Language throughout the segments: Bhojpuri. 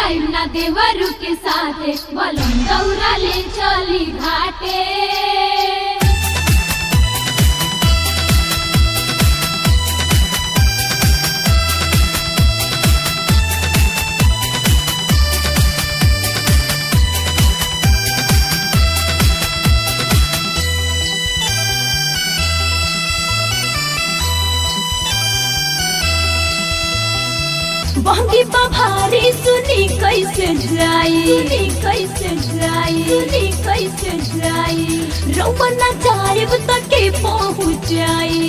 जाइम ना देवरू के साथे बलम दौरा ले चली घाटे। बहंगी पभारी सुनी कैसे जाई रउआ ना जाइब त के पहुँचाई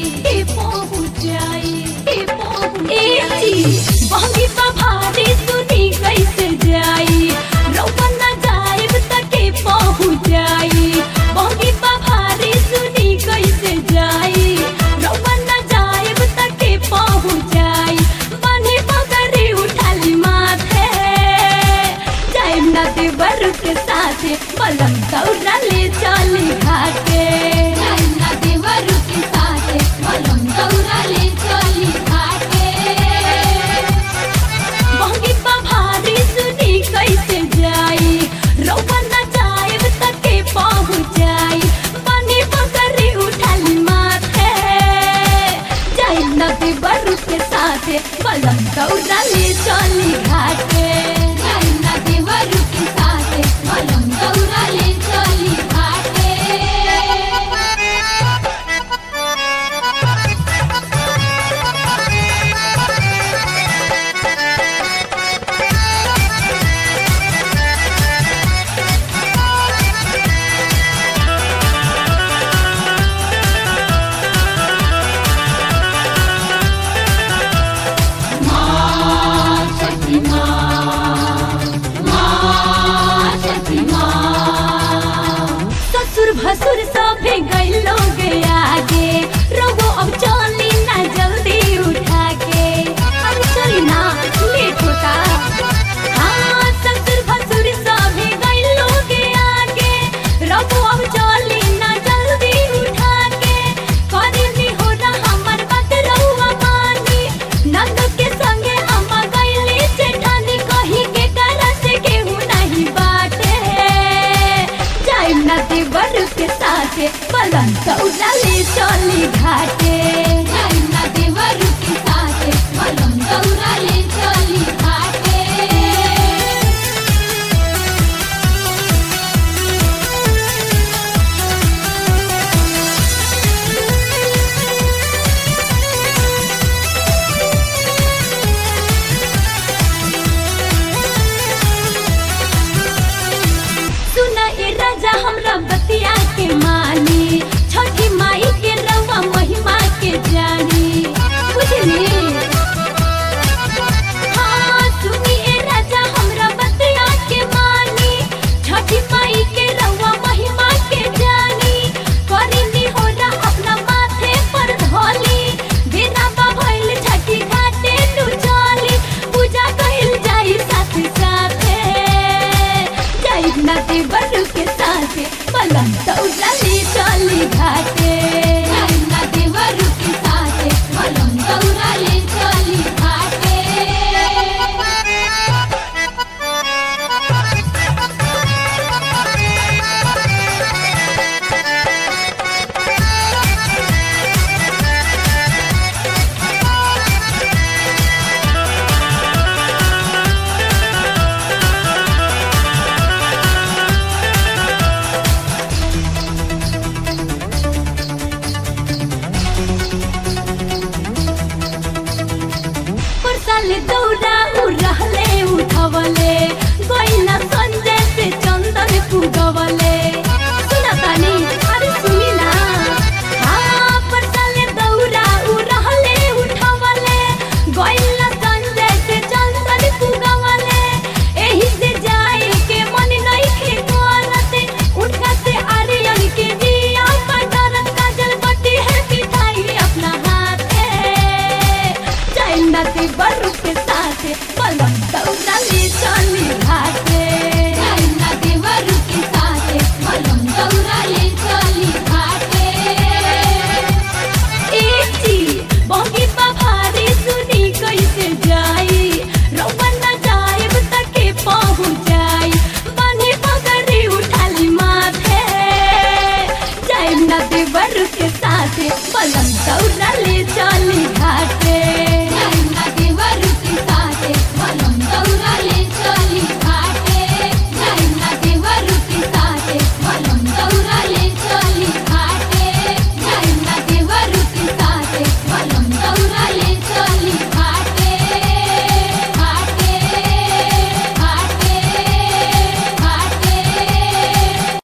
बहंगी पभारी सुनी कैसे जाई रउआ ना जाइब त के पहुँचाई बहंगी पभारी सुनी कैसे जाई रउआ ना जाइब त के पहुँचाई देवरू के साथे बलम दौरा ले चली घाटे। देवरू के साथे बलम दौरा ले चली घाटे। बहंगी पभारी सुनी कैसे जाई रउआ ना जाइब त के पहुँचाई पानी पकड़ी उठाली माथे जाइब ना देवरू के साथे बलम दौरा ले चली घाटे। देवरू के साथे बलम दौरा ले चली घाटे। भसुर सभे गइलो गे आगे रघु अब चली ना जल्दी उठा के अब चली ना लेट होता। हाँ ससुर भसुर सभे गइलो गे आगे रघु अब चली ना जल्दी उठा के करेनी हो ना हमर बात रहुआ मानी नंद के संगे हम गइली जेठानी कही के करा से केहू नहीं बाटे जाइम ना देवरू के साथे बलम दौरा ले चली घाटे। जाइम ना देवरू के साथे बलम दौरा ले चली घाटे। सुना ए राजा हमरा बतिया के मानी छठ घाटे पलम दौड़ा ले चली